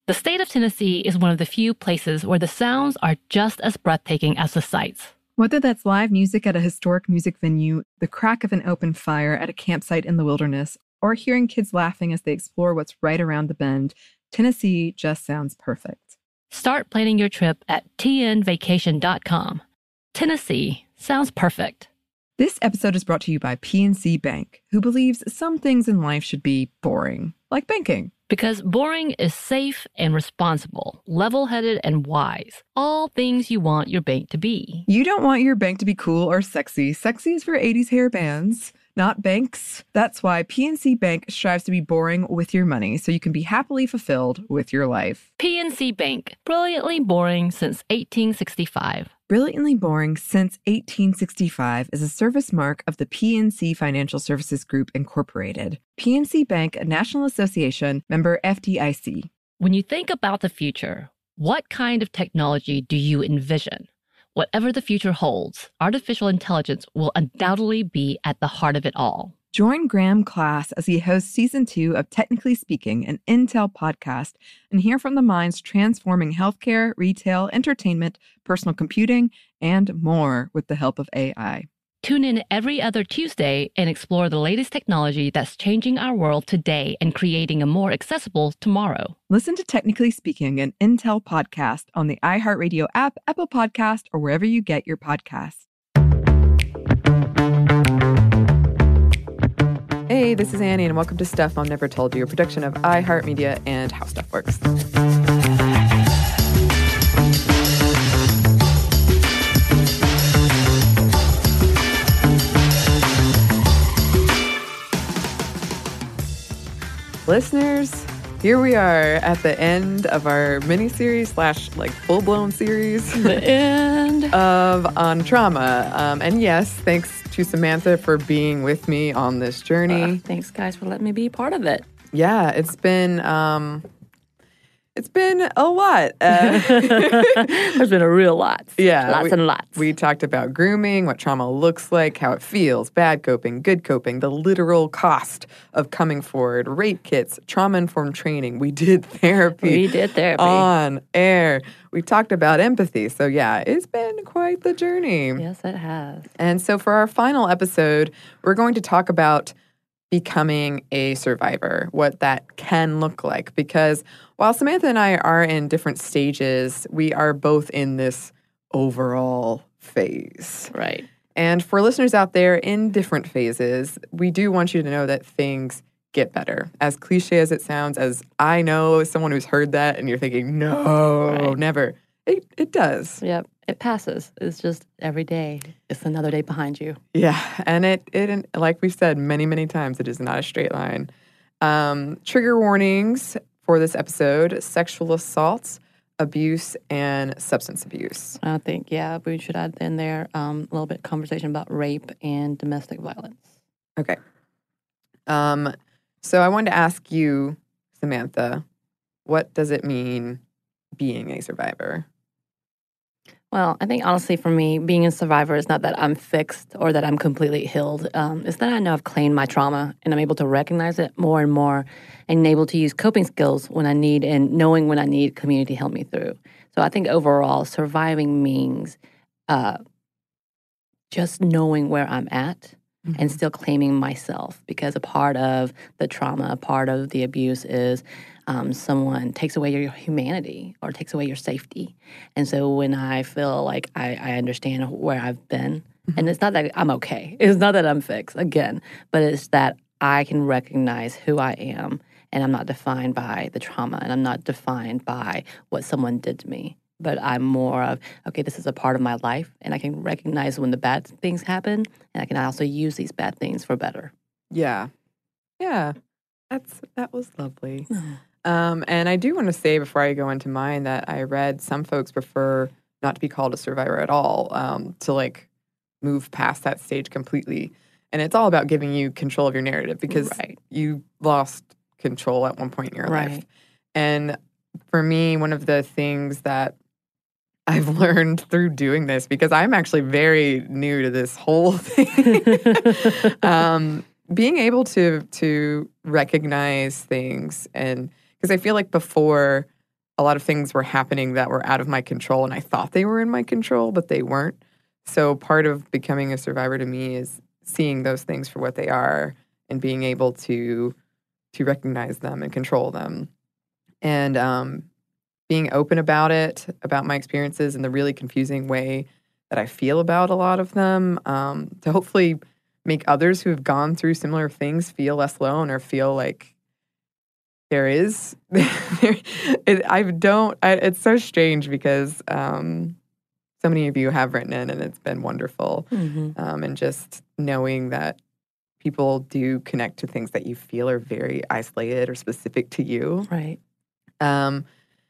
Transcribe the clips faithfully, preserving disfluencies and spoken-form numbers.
The state of Tennessee is one of the few places where the sounds are just as breathtaking as the sights. Whether that's live music at a historic music venue, the crack of an open fire at a campsite in the wilderness, or hearing kids laughing as they explore what's right around the bend, Tennessee just sounds perfect. Start planning your trip at T N vacation dot com. Tennessee sounds perfect. This episode is brought to you by P N C Bank, who believes some things in life should be boring, like banking. Because boring is safe and responsible, level-headed and wise. All things you want your bank to be. You don't want your bank to be cool or sexy. Sexy is for eighties hair bands, not banks. That's why P N C Bank strives to be boring with your money so you can be happily fulfilled with your life. P N C Bank, brilliantly boring since eighteen sixty-five. Brilliantly Boring Since eighteen sixty-five is a service mark of the P N C Financial Services Group, Incorporated. P N C Bank, a National Association, member F D I C. When you think about the future, what kind of technology do you envision? Whatever the future holds, artificial intelligence will undoubtedly be at the heart of it all. Join Graham Class as he hosts season two of Technically Speaking, an Intel podcast, and hear from the minds transforming healthcare, retail, entertainment, personal computing, and more with the help of A I. Tune in every other Tuesday and explore the latest technology that's changing our world today and creating a more accessible tomorrow. Listen to Technically Speaking, an Intel podcast on the iHeartRadio app, Apple Podcast, or wherever you get your podcasts. Hey, this is Annie, and welcome to Stuff Mom Never Told You, a production of iHeartMedia and How Stuff Works. Listeners, here we are at the end of our mini-series slash like full-blown series. The end of On Trauma. Um, and yes, thanks to Samantha for being with me on this journey. Uh, thanks, guys, for letting me be part of it. Yeah, it's been um, it's been a lot. Uh, There's been a real lot. Yeah, lots we, and lots. We talked about grooming, what trauma looks like, how it feels, bad coping, good coping, the literal cost of coming forward, rape kits, trauma-informed training. We did therapy. We did therapy. On air. We talked about empathy. So yeah, it's been quite the journey. Yes, it has. And so for our final episode, we're going to talk about becoming a survivor, what that can look like. Because while Samantha and I are in different stages, we are both in this overall phase. Right. And for listeners out there in different phases, we do want you to know that things get better. As cliche as it sounds, as I know as someone who's heard that and you're thinking, no, right. never. It, it does. Yep. It passes. It's just every day. It's another day behind you. Yeah. And it, it like we've said many, many times, it is not a straight line. Um, trigger warnings for this episode: sexual assault, abuse, and substance abuse. I think, yeah, we should add in there um, a little bit of conversation about rape and domestic violence. Okay. Um, so I wanted to ask you, Samantha, what does it mean being a survivor? Well, I think honestly for me, being a survivor is not that I'm fixed or that I'm completely healed. Um, it's that I know I've claimed my trauma and I'm able to recognize it more and more and able to use coping skills when I need and knowing when I need community to help me through. So I think overall, surviving means uh, just knowing where I'm at mm-hmm. and still claiming myself, because a part of the trauma, a part of the abuse is Um, someone takes away your humanity or takes away your safety. And so when I feel like I, I understand where I've been, mm-hmm. and it's not that I'm okay. It's not that I'm fixed, again, but it's that I can recognize who I am and I'm not defined by the trauma and I'm not defined by what someone did to me. But I'm more of, okay, this is a part of my life and I can recognize when the bad things happen and I can also use these bad things for better. Yeah. Yeah. That's That was lovely. Um, and I do want to say before I go into mine that I read some folks prefer not to be called a survivor at all, um, to like move past that stage completely. And it's all about giving you control of your narrative because right. you lost control at one point in your right. life. And for me, one of the things that I've learned through doing this, because I'm actually very new to this whole thing, um, being able to to recognize things and because I feel like before a lot of things were happening that were out of my control, and I thought they were in my control, but they weren't. So part of becoming a survivor to me is seeing those things for what they are and being able to to recognize them and control them. And um, being open about it, about my experiences in the really confusing way that I feel about a lot of them, um, to hopefully make others who have gone through similar things feel less alone or feel like there is. there, it, I don't, I, it's so strange because um, so many of you have written in and it's been wonderful. Mm-hmm. Um, and just knowing that people do connect to things that you feel are very isolated or specific to you. Right. Um,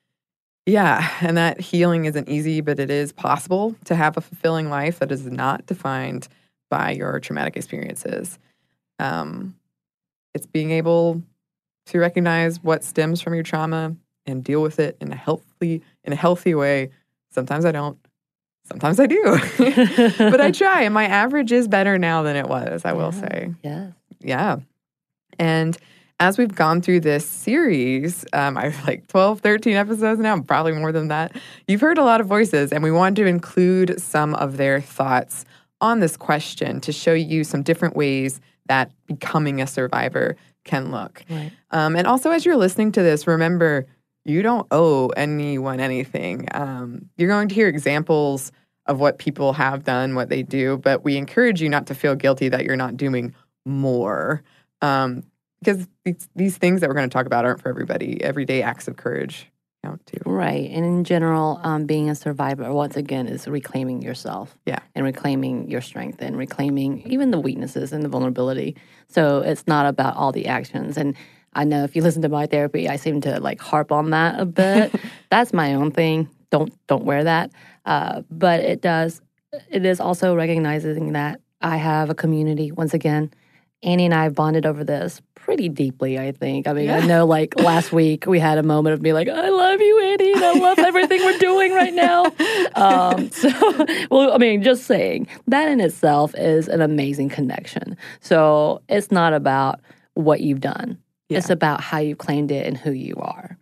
yeah, and that healing isn't easy, but it is possible to have a fulfilling life that is not defined by your traumatic experiences. Um, it's being able to recognize what stems from your trauma and deal with it in a healthy, in a healthy way. Sometimes I don't. Sometimes I do, but I try, and my average is better now than it was, I will yeah. say. Yeah. Yeah. And as we've gone through this series, um, I have like twelve, thirteen episodes now, probably more than that. You've heard a lot of voices, and we wanted to include some of their thoughts on this question to show you some different ways that becoming a survivor can look. Right. Um, and also, as you're listening to this, remember, you don't owe anyone anything. Um, you're going to hear examples of what people have done, what they do, but we encourage you not to feel guilty that you're not doing more. Um, because these, these things that we're going to talk about aren't for everybody. Everyday acts of courage count too. Right. And in general, um, being a survivor, once again, is reclaiming yourself. Yeah. And reclaiming your strength and reclaiming even the weaknesses and the vulnerability. So it's not about all the actions. And I know if you listen to my therapy, I seem to like harp on that a bit. That's my own thing. Don't don't wear that. Uh, but it does. It is also recognizing that I have a community. Once again, Annie and I bonded over this pretty deeply, I think. I mean, yeah. I know like last week we had a moment of me like, I love you, Annie, and I love everything we're doing right now. Um, so, well, I mean, just saying that in itself is an amazing connection. So it's not about what you've done. Yeah. It's about how you claimed it and who you are.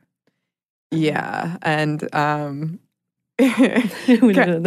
Yeah. And um, kind, kind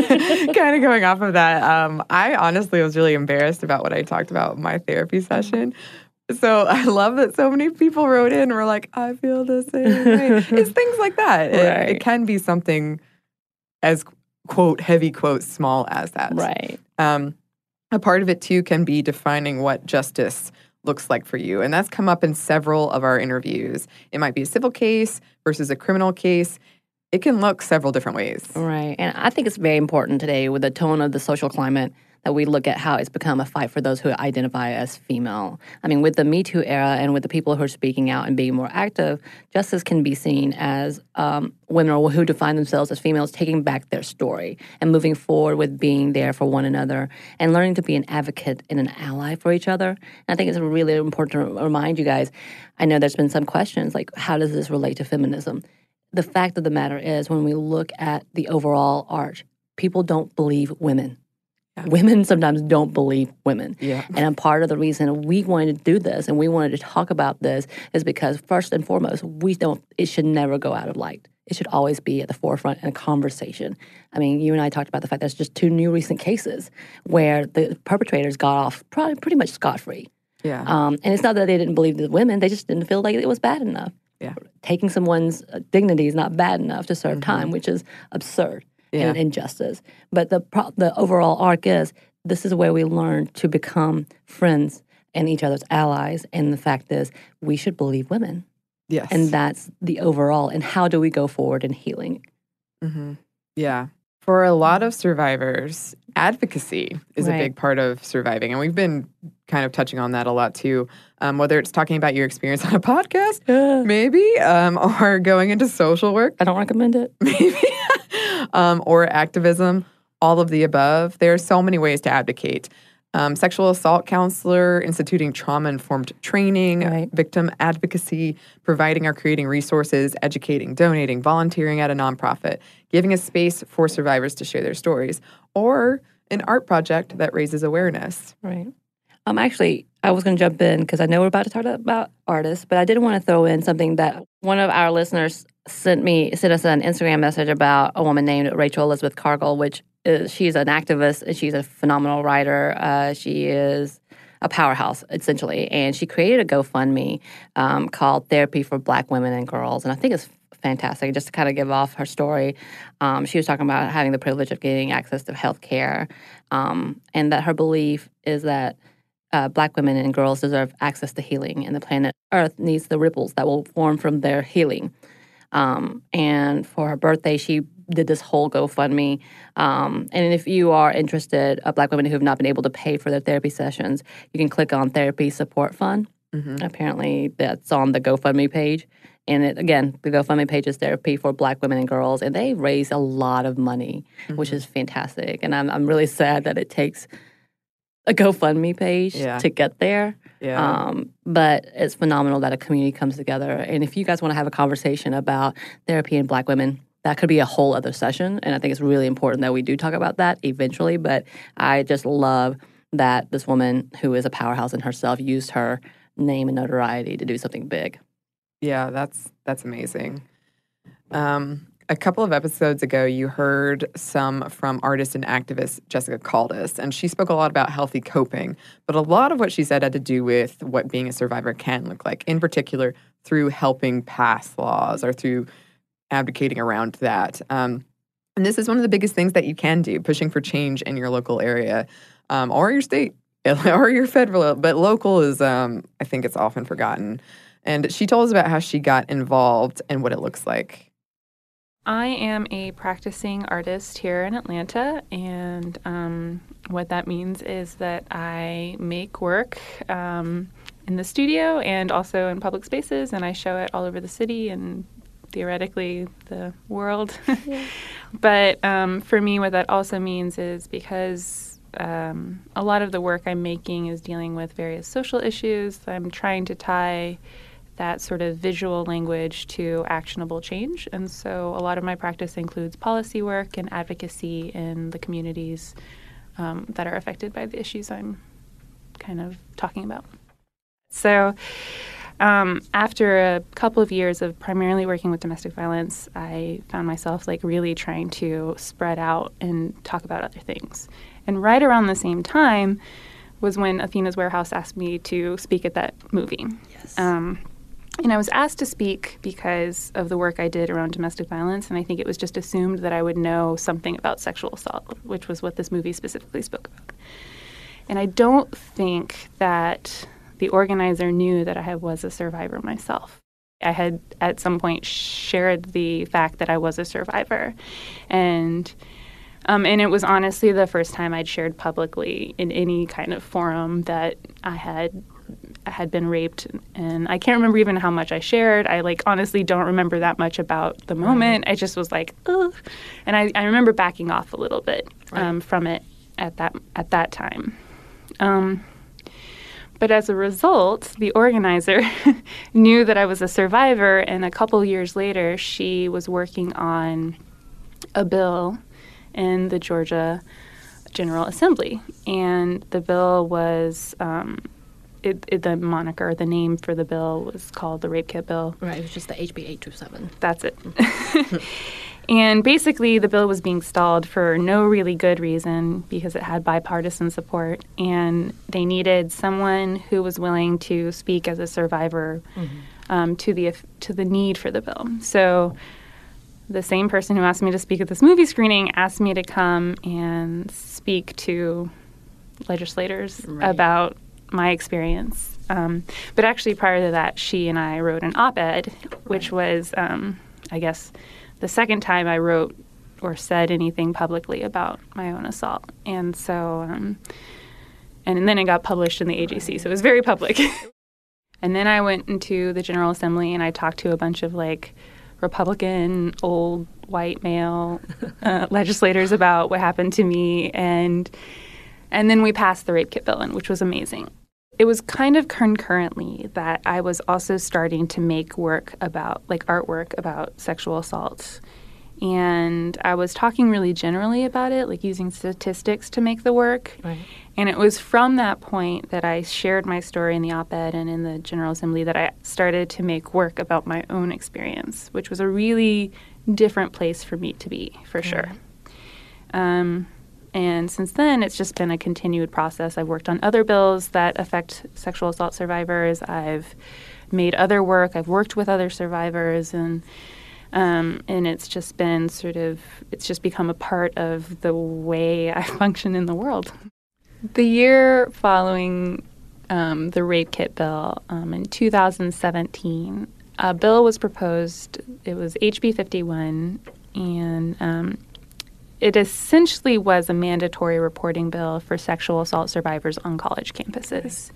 of going off of that, um, I honestly was really embarrassed about what I talked about in my therapy session. So I love that so many people wrote in and were like, I feel the same way. It's things like that. Right. It, it can be something as, quote, heavy quote, small as that. Right. Um, a part of it, too, can be defining what justice looks like for you. And that's come up in several of our interviews. It might be a civil case versus a criminal case. It can look several different ways. Right. And I think it's very important today with the tone of the social climate that we look at how it's become a fight for those who identify as female. I mean, with the Me Too era and with the people who are speaking out and being more active, justice can be seen as um, women who define themselves as females taking back their story and moving forward with being there for one another and learning to be an advocate and an ally for each other. And I think it's really important to remind you guys, I know there's been some questions like, how does this relate to feminism? The fact of the matter is, when we look at the overall arch, people don't believe women. Yeah. Women sometimes don't believe women. Yeah. And a part of the reason we wanted to do this and we wanted to talk about this is because first and foremost, we don't, it should never go out of light. It should always be at the forefront in a conversation. I mean, you and I talked about the fact there's just two new recent cases where the perpetrators got off probably pretty much scot-free. Yeah. Um, and it's not that they didn't believe the women, they just didn't feel like it was bad enough. Yeah. Taking someone's dignity is not bad enough to serve mm-hmm. time, which is absurd. Yeah. And injustice. But the pro- the overall arc is this is where we learn to become friends and each other's allies. And the fact is we should believe women. Yes. And that's the overall. And how do we go forward in healing? Mm-hmm. Yeah. For a lot of survivors, advocacy is right. a big part of surviving. And we've been kind of touching on that a lot too. Um, whether it's talking about your experience on a podcast, yeah. maybe, um, or going into social work. I don't recommend it. Maybe. um, or activism, all of the above. There are so many ways to advocate. Um, sexual assault counselor, instituting trauma-informed training, right. victim advocacy, providing or creating resources, educating, donating, volunteering at a nonprofit, giving a space for survivors to share their stories, or an art project that raises awareness. Right. Um, actually, I was going to jump in because I know we're about to talk about artists, but I did want to throw in something that one of our listeners sent me sent us an Instagram message about a woman named Rachel Elizabeth Cargill, which is, she's an activist and she's a phenomenal writer. Uh, she is a powerhouse, essentially, and she created a GoFundMe um, called Therapy for Black Women and Girls, and I think it's fantastic. Just to kind of give off her story, um, she was talking about having the privilege of getting access to health care, um, and that her belief is that uh, Black women and girls deserve access to healing, and the planet Earth needs the ripples that will form from their healing. Um, and for her birthday, she did this whole GoFundMe. Um, and if you are interested, uh, Black women who have not been able to pay for their therapy sessions, you can click on Therapy Support Fund. Mm-hmm. Apparently, that's on the GoFundMe page. And it, again, the GoFundMe page is Therapy for Black Women and Girls, and they raise a lot of money, mm-hmm. which is fantastic. And I'm I'm really sad that it takes a GoFundMe page yeah. to get there. Yeah. Um, but it's phenomenal that a community comes together. And if you guys want to have a conversation about therapy and Black women, that could be a whole other session. And I think it's really important that we do talk about that eventually. But I just love that this woman, who is a powerhouse in herself, used her name and notoriety to do something big. Yeah, that's that's amazing. Um, a couple of episodes ago, you heard some from artist and activist Jessica Caldas, and she spoke a lot about healthy coping. But a lot of what she said had to do with what being a survivor can look like, in particular through helping pass laws or through advocating around that. Um, and this is one of the biggest things that you can do, pushing for change in your local area um, or your state or your federal. But local is, um, I think it's often forgotten. And she told us about how she got involved and what it looks like. I am a practicing artist here in Atlanta, and um, what that means is that I make work um, in the studio and also in public spaces, and I show it all over the city and theoretically the world. Yeah. But um, for me, what that also means is because um, a lot of the work I'm making is dealing with various social issues, I'm trying to tie that sort of visual language to actionable change. And so a lot of my practice includes policy work and advocacy in the communities um, that are affected by the issues I'm kind of talking about. So um, after a couple of years of primarily working with domestic violence, I found myself like really trying to spread out and talk about other things. And right around the same time was when Athena's Warehouse asked me to speak at that movie. Yes. Um, And I was asked to speak because of the work I did around domestic violence, and I think it was just assumed that I would know something about sexual assault, which was what this movie specifically spoke about. And I don't think that the organizer knew that I was a survivor myself. I had at some point shared the fact that I was a survivor, and um, and it was honestly the first time I'd shared publicly in any kind of forum that I had I had been raped, and I can't remember even how much I shared. I like honestly don't remember that much about the moment. Right. I just was like, ugh. And I, I remember backing off a little bit um, right. from it at that at that time. Um, but as a result, the organizer knew that I was a survivor, and a couple years later, she was working on a bill in the Georgia General Assembly, and the bill was. Um, It, it, the moniker, the name for the bill was called the Rape Kit Bill. Right, it was just the H B eight twenty-seven. That's it. And basically, the bill was being stalled for no really good reason because it had bipartisan support, and they needed someone who was willing to speak as a survivor mm-hmm. um, to the to the need for the bill. So the same person who asked me to speak at this movie screening asked me to come and speak to legislators right. about my experience. Um, but actually, prior to that, she and I wrote an op-ed, which right. was, um, I guess, the second time I wrote or said anything publicly about my own assault. And so, um, and then it got published in the A J C, so it was very public. And then I went into the General Assembly and I talked to a bunch of, like, Republican, old, white male uh, legislators about what happened to me, and And then we passed the Rape Kit Bill, which was amazing. It was kind of concurrently that I was also starting to make work about, like artwork about sexual assault And I was talking really generally about it, like using statistics to make the work. Right. And it was from that point that I shared my story in the op-ed and in the General Assembly that I started to make work about my own experience, which was a really different place for me to be, for Okay. sure. Um, and since then, it's just been a continued process. I've worked on other bills that affect sexual assault survivors. I've made other work. I've worked with other survivors, and um, and it's just been sort of, it's just become a part of the way I function in the world. The year following um, the rape kit bill, um, in two thousand seventeen, a bill was proposed. It was H B fifty-one, and um, it essentially was a mandatory reporting bill for sexual assault survivors on college campuses.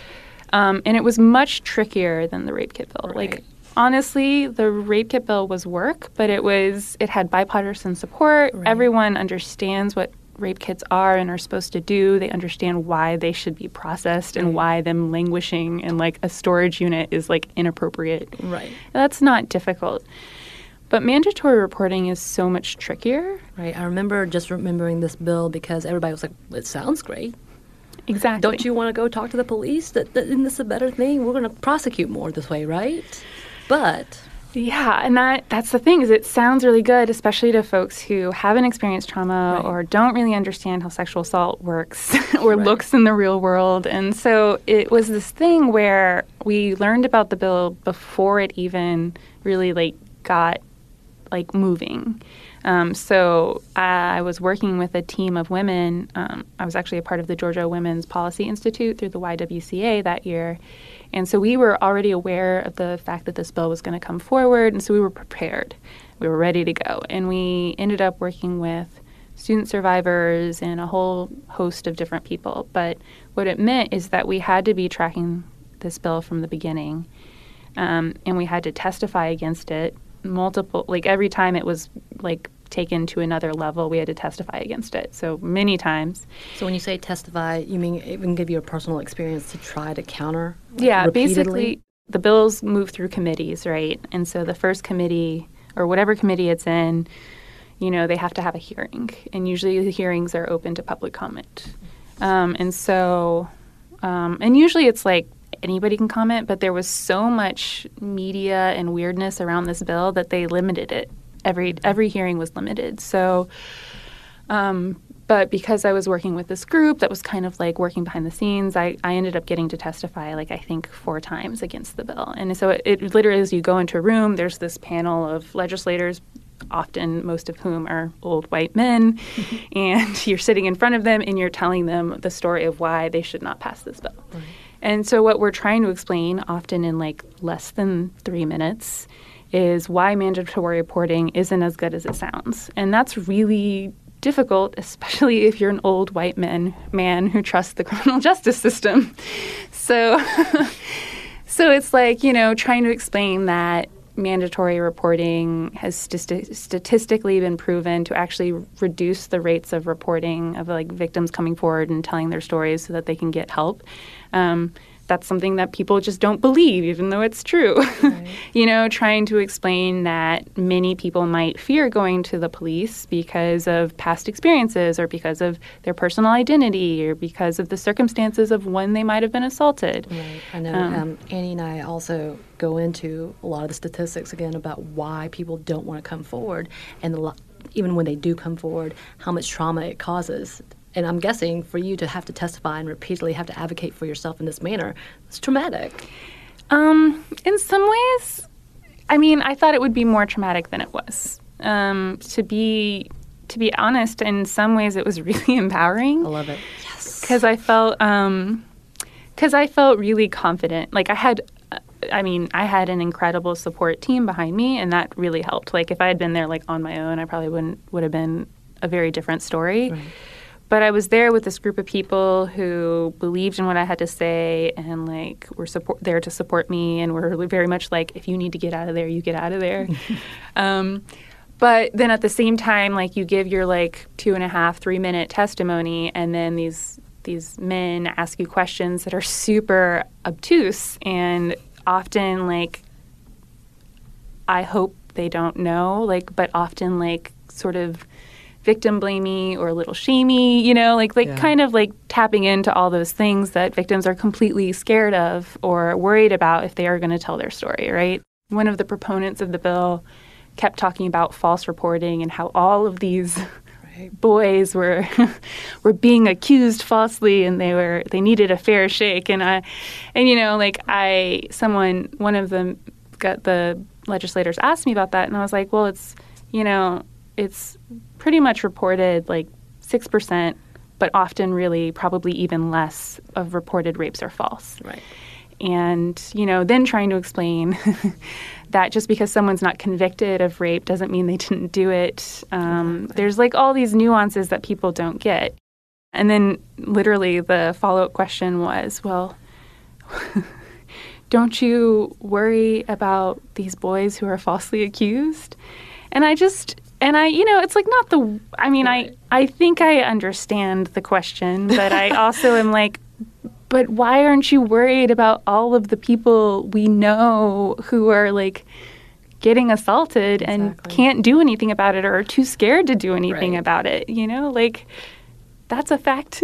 Um, and it was much trickier than the rape kit bill. Right. Like, honestly, the rape kit bill was work, but it was it had bipartisan support. Right. Everyone understands what rape kits are and are supposed to do. They understand why they should be processed and why them languishing in like a storage unit is like inappropriate. Right. That's not difficult. But mandatory reporting is so much trickier. Right. I remember just remembering this bill because everybody was like, it sounds great. Exactly. Don't you want to go talk to the police? That, that, isn't this a better thing? We're going to prosecute more this way, right? But Yeah, and that that's the thing, is it sounds really good, especially to folks who haven't experienced trauma Right. or don't really understand how sexual assault works or Right. looks in the real world. And so it was this thing where we learned about the bill before it even really like got like moving. Um, so I was working with a team of women. Um, I was actually a part of the Georgia Women's Policy Institute through the Y W C A that year. And so we were already aware of the fact that this bill was going to come forward, and so we were prepared. We were ready to go. And we ended up working with student survivors and a whole host of different people. But what it meant is that we had to be tracking this bill from the beginning, um, and we had to testify against it multiple, like every time it was like taken to another level, we had to testify against it. So many times. so when you say testify, you mean it can give you a personal experience to try to counter? Like, Yeah, repeatedly? basically the bills move through committees, right? And so the first committee or whatever committee it's in, you know, they have to have a hearing. And usually the hearings are open to public comment. Um, and so, um, and usually it's like anybody can comment, but there was so much media and weirdness around this bill that they limited it. Every every hearing was limited. So, um, but because I was working with this group that was kind of like working behind the scenes, I, I ended up getting to testify like I think four times against the bill. And so it, it literally is you go into a room, there's this panel of legislators, often most of whom are old white men, and you're sitting in front of them and you're telling them the story of why they should not pass this bill. Right. And so what we're trying to explain, often in like less than three minutes, is why mandatory reporting isn't as good as it sounds. And that's really difficult, especially if you're an old white man, man who trusts the criminal justice system. So, so it's like, you know, trying to explain that mandatory reporting has st- statistically been proven to actually reduce the rates of reporting of like victims coming forward and telling their stories so that they can get help. Um, that's something that people just don't believe, even though it's true. Right. You know, trying to explain that many people might fear going to the police because of past experiences or because of their personal identity or because of the circumstances of when they might have been assaulted. Right. I know Um, um, Annie and I also go into a lot of the statistics again about why people don't want to come forward, and the, lo- even when they do come forward, how much trauma it causes. And I'm guessing for you to have to testify and repeatedly have to advocate for yourself in this manner, it's traumatic. Um, in some ways, I mean, I thought it would be more traumatic than it was. Um, to be to be honest, in some ways, it was really empowering. I love it. Yes. Because I felt um, because I felt really confident. Like I had, uh, I mean, I had an incredible support team behind me, and that really helped. Like if I had been there like on my own, I probably wouldn't would have been a very different story. Right. But I was there with this group of people who believed in what I had to say and, like, were support, there to support me and were very much like, if you need to get out of there, you get out of there. um, but then at the same time, like, you give your, like, two and a half, three-minute testimony, and then these these men ask you questions that are super obtuse and often, like, I hope they don't know, like, but often like sort of victim blamey or a little shamey, you know, like like yeah. kind of like tapping into all those things that victims are completely scared of or worried about if they are going to tell their story, right? One of the proponents of the bill kept talking about false reporting and how all of these right. boys were were being accused falsely and they were they needed a fair shake. And I and you know, like I someone one of them got the legislators asked me about that, and I was like, well, it's you know, it's pretty much reported like six percent, but often really probably even less of reported rapes are false. Right. And, you know, then trying to explain that just because someone's not convicted of rape doesn't mean they didn't do it. Um, exactly. There's like all these nuances that people don't get. And then literally the follow-up question was, well, don't you worry about these boys who are falsely accused? And I just... And I, you know, it's like not the, I mean, right. I, I think I understand the question, but I also am like, but why aren't you worried about all of the people we know who are like getting assaulted exactly. and can't do anything about it or are too scared to do anything right. about it? You know, like that's a fact.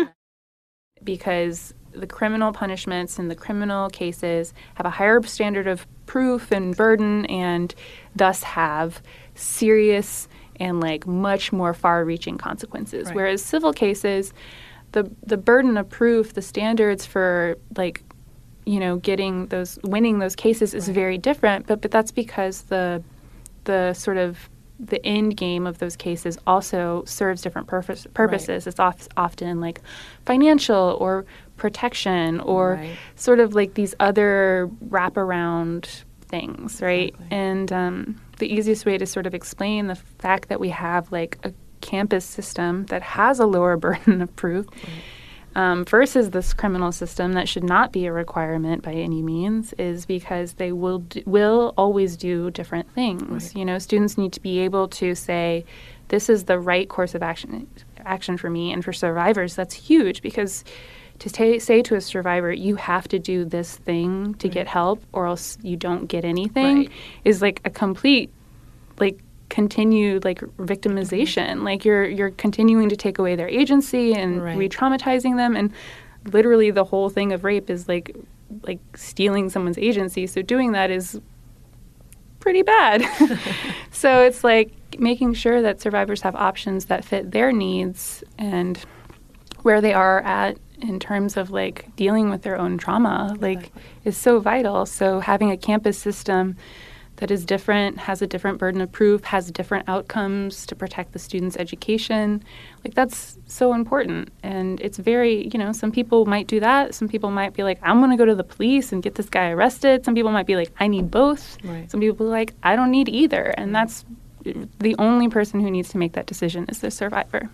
Because the criminal punishments and the criminal cases have a higher standard of proof and burden and thus have serious and like much more far-reaching consequences. Right. Whereas civil cases, the the burden of proof, the standards for like, you know, getting those winning those cases is right. very different. But but that's because the the sort of the end game of those cases also serves different purpose, purposes. Right. It's off, often like financial or protection or right. sort of like these other wraparound things, right? Exactly. And um, the easiest way to sort of explain the fact that we have like a campus system that has a lower burden of proof right. um, versus this criminal system that should not be a requirement by any means is because they will do, will always do different things. Right. You know, students need to be able to say, this is the right course of action action for me. And for survivors, that's huge because to t- say to a survivor, you have to do this thing to right. get help or else you don't get anything right. is like a complete, like, continued, like, victimization. Mm-hmm. Like, you're you're continuing to take away their agency and right. re-traumatizing them. And literally the whole thing of rape is, like, like stealing someone's agency. So doing that is pretty bad. So it's, like, making sure that survivors have options that fit their needs and where they are at in terms of like dealing with their own trauma, like exactly. is so vital. So having a campus system that is different, has a different burden of proof, has different outcomes to protect the student's education, like that's so important. And it's very, you know, some people might do that. Some people might be like, I'm going to go to the police and get this guy arrested. Some people might be like, I need both. Right. Some people are like, I don't need either. And that's the only person who needs to make that decision is the survivor.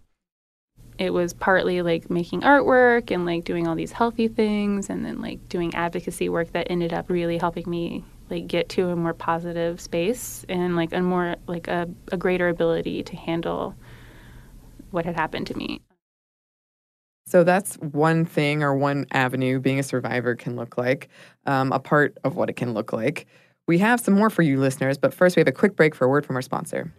It was partly like making artwork and like doing all these healthy things and then like doing advocacy work that ended up really helping me like get to a more positive space and like a more like a, a greater ability to handle what had happened to me. So that's one thing or one avenue being a survivor can look like, um, a part of what it can look like. We have some more for you listeners, but first we have a quick break for a word from our sponsor.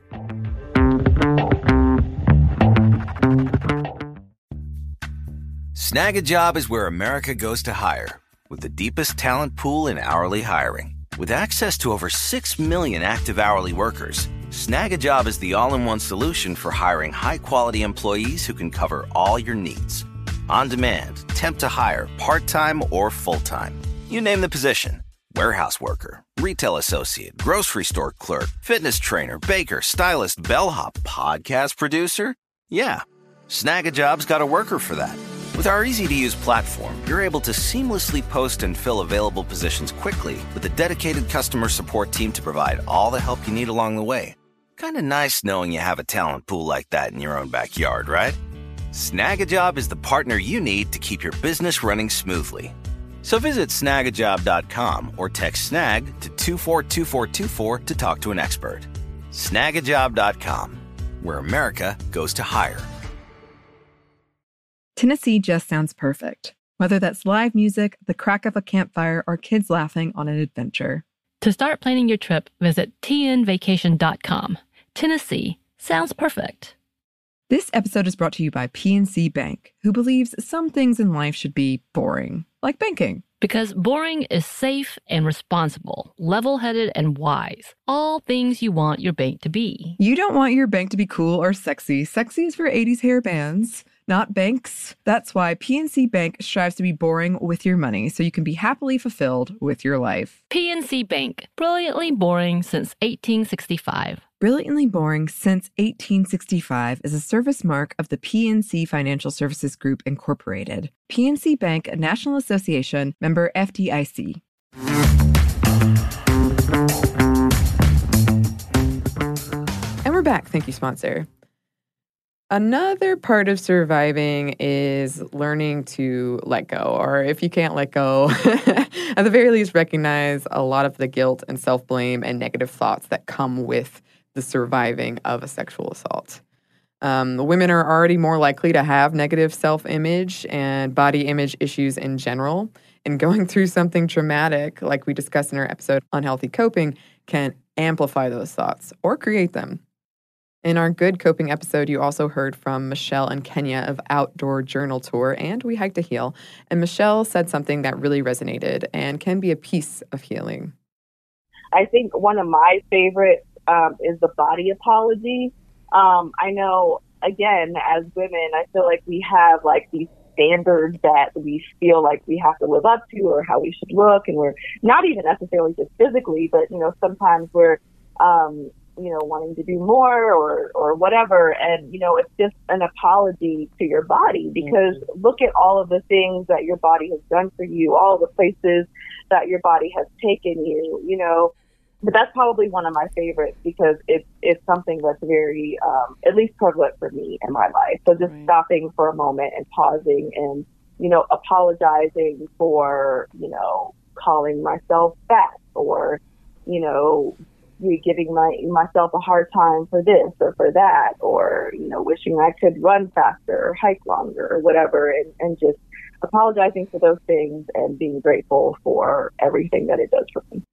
Snag a Job is where America goes to hire, with the deepest talent pool in hourly hiring. With access to over six million active hourly workers, Snag a Job is the all-in-one solution for hiring high-quality employees who can cover all your needs. On demand, temp to hire, part-time or full-time. You name the position. Warehouse worker, retail associate, grocery store clerk, fitness trainer, baker, stylist, bellhop, podcast producer. Yeah, Snag a Job's got a worker for that. With our easy-to-use platform, you're able to seamlessly post and fill available positions quickly with a dedicated customer support team to provide all the help you need along the way. Kind of nice knowing you have a talent pool like that in your own backyard, right? Snag a Job is the partner you need to keep your business running smoothly. So visit snag a job dot com or text SNAG to two four two four two four to talk to an expert. snag a job dot com, where America goes to hire. Tennessee just sounds perfect. Whether that's live music, the crack of a campfire, or kids laughing on an adventure. To start planning your trip, visit T N vacation dot com. Tennessee sounds perfect. This episode is brought to you by P N C Bank, who believes some things in life should be boring, like banking. Because boring is safe and responsible, level-headed and wise. All things you want your bank to be. You don't want your bank to be cool or sexy. Sexy is for eighties hair bands, not banks. That's why P N C Bank strives to be boring with your money so you can be happily fulfilled with your life. P N C Bank, brilliantly boring since eighteen sixty-five. Brilliantly Boring Since eighteen sixty-five is a service mark of the P N C Financial Services Group, Incorporated. P N C Bank, a National Association, member F D I C. And we're back. Thank you, sponsor. Another part of surviving is learning to let go, or if you can't let go, at the very least, recognize a lot of the guilt and self-blame and negative thoughts that come with the surviving of a sexual assault. Um, women are already more likely to have negative self-image and body image issues in general, and going through something traumatic, like we discussed in our episode on healthy coping, can amplify those thoughts or create them. In our Good Coping episode, you also heard from Michelle and Kenya of Outdoor Journal Tour and We Hike to Heal. And Michelle said something that really resonated and can be a piece of healing. I think one of my favorites um, is the body apology. Um, I know, again, as women, I feel like we have like these standards that we feel like we have to live up to or how we should look. And we're not even necessarily just physically, but, you know, sometimes we're, um, you know, wanting to do more or, or whatever. And, you know, it's just an apology to your body because mm-hmm. look at all of the things that your body has done for you, all the places that your body has taken you, you know. But that's probably one of my favorites because it's it's something that's very, um, at least prevalent for me in my life. So just right. stopping for a moment and pausing and, you know, apologizing for, you know, calling myself fat or, you know, giving my myself a hard time for this or for that, or, you know, wishing I could run faster or hike longer or whatever, and, and just apologizing for those things and being grateful for everything that it does for me.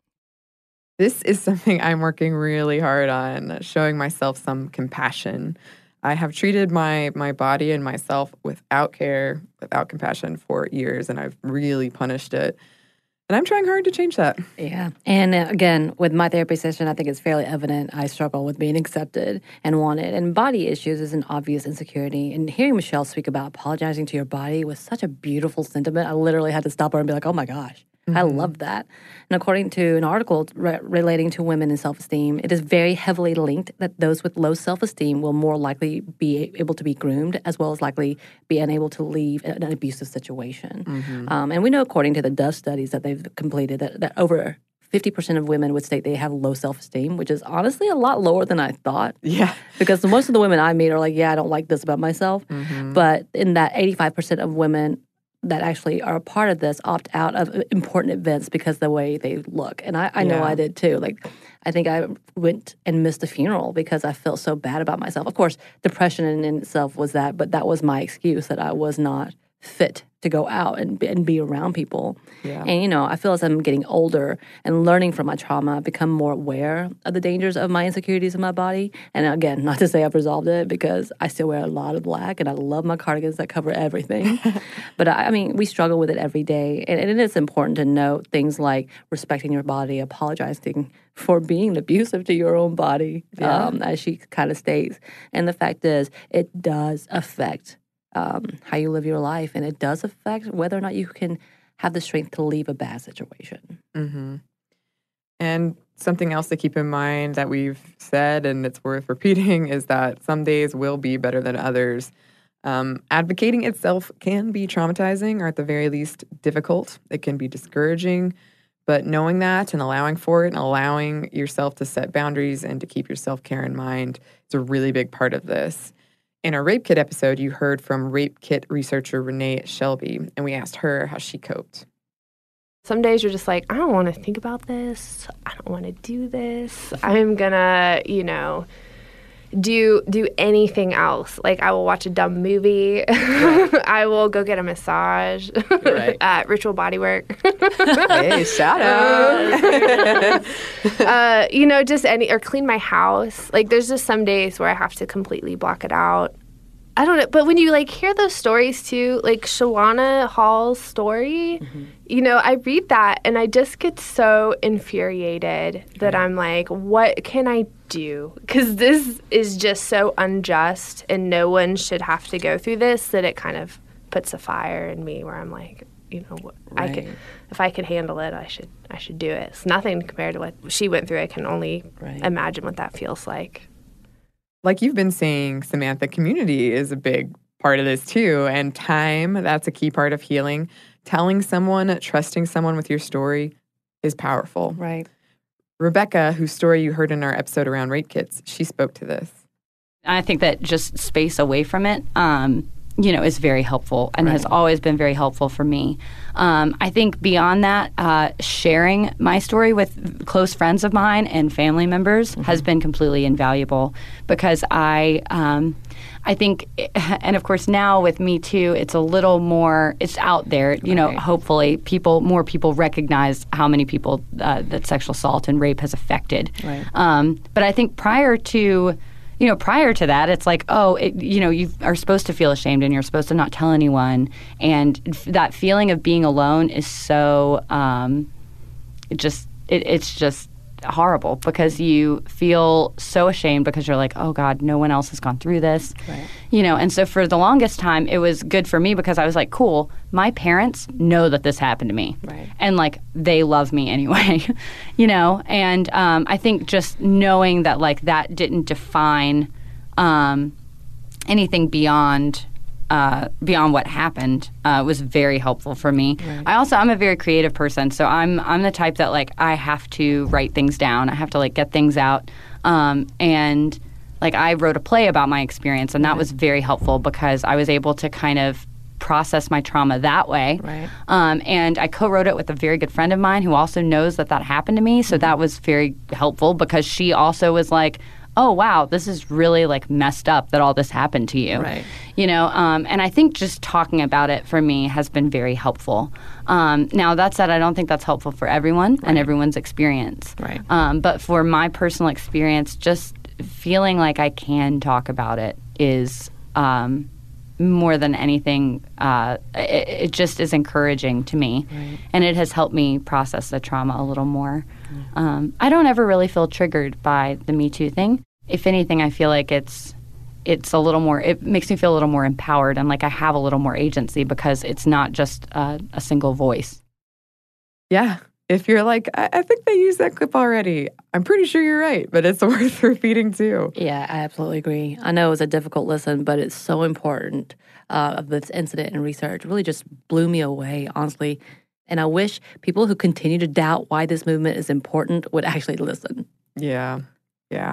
This is something I'm working really hard on, showing myself some compassion. I have treated my my body and myself without care, without compassion for years, and I've really punished it. And I'm trying hard to change that. Yeah. And uh, again, with my therapy session, I think it's fairly evident I struggle with being accepted and wanted. And body issues is an obvious insecurity. And hearing Michelle speak about apologizing to your body was such a beautiful sentiment. I literally had to stop her and be like, oh my gosh. Mm-hmm. I love that. And according to an article re- relating to women and self-esteem, it is very heavily linked that those with low self-esteem will more likely be able to be groomed as well as likely be unable to leave an abusive situation. Mm-hmm. Um, and we know, according to the Dove studies that they've completed, that, that over fifty percent of women would state they have low self-esteem, which is honestly a lot lower than I thought. Yeah. Because most of the women I meet are like, yeah, I don't like this about myself. Mm-hmm. But in that eighty-five percent of women that actually are a part of this opt out of important events because of the way they look. And I, I know yeah. I did too. Like, I think I went and missed a funeral because I felt so bad about myself. Of course, depression in, in itself was that, but that was my excuse that I was not fit to go out and, and be around people. Yeah. And, you know, I feel as I'm getting older and learning from my trauma, I've become more aware of the dangers of my insecurities in my body. And again, not to say I've resolved it because I still wear a lot of black and I love my cardigans that cover everything. But I, I mean, we struggle with it every day. And, and it is important to note things like respecting your body, apologizing for being abusive to your own body, yeah. um, as she kind of states. And the fact is, it does affect Um, how you live your life, and it does affect whether or not you can have the strength to leave a bad situation. Mm-hmm. And something else to keep in mind that we've said, and it's worth repeating, is that some days will be better than others. Um, advocating itself can be traumatizing, or at the very least difficult. It can be discouraging, but knowing that and allowing for it and allowing yourself to set boundaries and to keep your self-care in mind is a really big part of this. In our Rape Kit episode, you heard from Rape Kit researcher Renee Shelby, and we asked her how she coped. Some days you're just like, I don't want to think about this. I don't want to do this. I'm going to, you know, do do anything else. Like I will watch a dumb movie. Right. I will go get a massage. Right. uh, ritual bodywork. Hey, shout out. uh, you know, just any or clean my house. Like there's just some days where I have to completely block it out. I don't know, but when you like hear those stories too, like Shawana Hall's story, mm-hmm. you know, I read that and I just get so infuriated that I'm like, what can I do? Because this is just so unjust and no one should have to go through this, that it kind of puts a fire in me where I'm like, you know, right. I could, if I could handle it, I should, I should do it. It's nothing compared to what she went through. I can only right. imagine what that feels like. Like you've been saying, Samantha, community is a big part of this too. And time, that's a key part of healing. Telling someone, trusting someone with your story is powerful. Right. Rebecca, whose story you heard in our episode around rape kits, she spoke to this. I think that just space away from it, um, you know, is very helpful and right. has always been very helpful for me. Um, I think beyond that, uh, sharing my story with close friends of mine and family members mm-hmm. has been completely invaluable because I, um, I think, and of course now with Me Too, it's a little more, it's out there, you know, right. hopefully people, more people recognize how many people uh, that sexual assault and rape has affected. Right. Um, but I think prior to You know, prior to that, it's like, oh, it, you know, you are supposed to feel ashamed and you're supposed to not tell anyone. And f- that feeling of being alone is so, um, it just, it, it's just horrible because you feel so ashamed because you're like, oh, God, no one else has gone through this. Right. You know, and so for the longest time, it was good for me because I was like, cool, my parents know that this happened to me. Right. And, like, they love me anyway, you know? And um, I think just knowing that, like, that didn't define um, anything beyond uh, beyond what happened uh, was very helpful for me. Right. I also, I'm a very creative person, so I'm I'm the type that, like, I have to write things down. I have to, like, get things out. Um, and, like, I wrote a play about my experience, and that was very helpful because I was able to kind of process my trauma that way. Right. Um, and I co-wrote it with a very good friend of mine who also knows that that happened to me, so mm-hmm. that was very helpful because she also was like, oh, wow, this is really, like, messed up that all this happened to you. Right. You know, um, and I think just talking about it for me has been very helpful. Um, now, that said, I don't think that's helpful for everyone right. and everyone's experience. Right. Um, but for my personal experience, just feeling like I can talk about it is um, more than anything, uh, it, it just is encouraging to me. Right. And it has helped me process the trauma a little more. Mm. Um, I don't ever really feel triggered by the Me Too thing. If anything, I feel like it's it's a little more, it makes me feel a little more empowered and like I have a little more agency because it's not just uh, a single voice. Yeah. If you're like, I-, I think they used that clip already, I'm pretty sure you're right, but it's worth repeating too. Yeah, I absolutely agree. I know it was a difficult listen, but it's so important uh, of this incident and research. It really just blew me away, honestly. And I wish people who continue to doubt why this movement is important would actually listen. Yeah, yeah.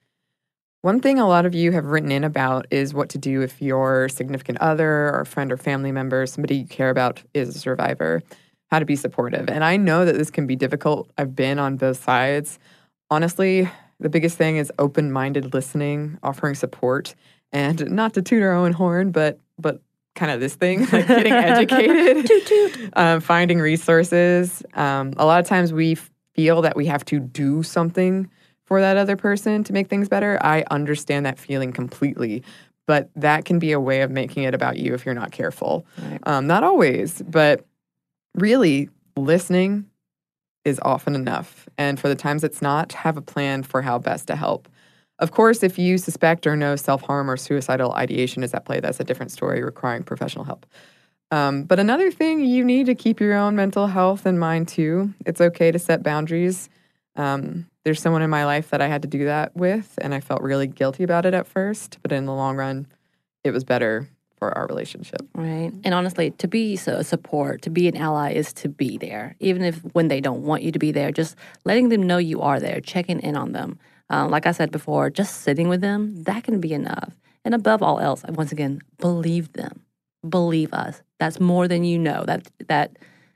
One thing a lot of you have written in about is what to do if your significant other or friend or family member, somebody you care about, is a survivor, how to be supportive. And I know that this can be difficult. I've been on both sides. Honestly, the biggest thing is open-minded listening, offering support, and not to toot our own horn, but but kind of this thing, like getting educated, toot, toot. Um, finding resources. Um, a lot of times we feel that we have to do something for that other person to make things better. I understand that feeling completely, but that can be a way of making it about you if you're not careful. Right. Um, not always, but really listening is often enough. And for the times it's not, have a plan for how best to help. Of course, if you suspect or know self-harm or suicidal ideation is at play, that's a different story requiring professional help. Um, but another thing, you need to keep your own mental health in mind too. It's okay to set boundaries. Um, there's someone in my life that I had to do that with, and I felt really guilty about it at first, but in the long run, it was better for our relationship. Right. And honestly, to be a support, to be an ally is to be there. Even if when they don't want you to be there, just letting them know you are there, checking in on them. Um, like I said before, just sitting with them, that can be enough. And above all else, once again, believe them. Believe us. That's more than you know. That that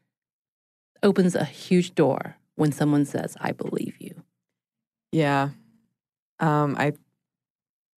opens a huge door when someone says, I believe you. Yeah. Um, I